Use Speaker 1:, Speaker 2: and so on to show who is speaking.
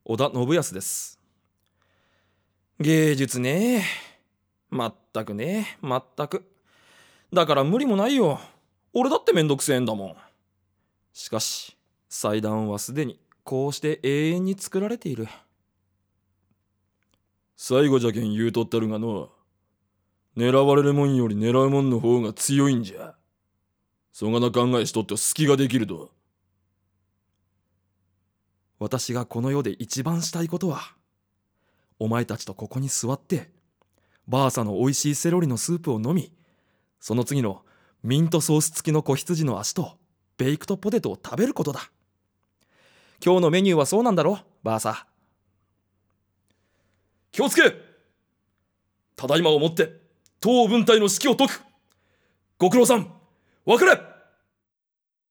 Speaker 1: 織田信康です。芸術ね。まったくね、まったく。だから無理もないよ。俺だってめんどくせえんだもん。しかし、祭壇はすでにこうして永遠に作られている。最後じゃけん言うとったるがの、狙われるもんより狙うもんの方が強いんじゃ。そがな考えしとって隙ができると。私がこの世で一番したいことは、お前たちとここに座って、バーサの美味しいセロリのスープを飲み、その次のミントソース付きの子羊の足とベイクトポテトを食べることだ。今日のメニューはそうなんだろ、バーサ。気をつけ。ただいまをもって当分隊の指揮を解く。ご苦労さん、分かれ。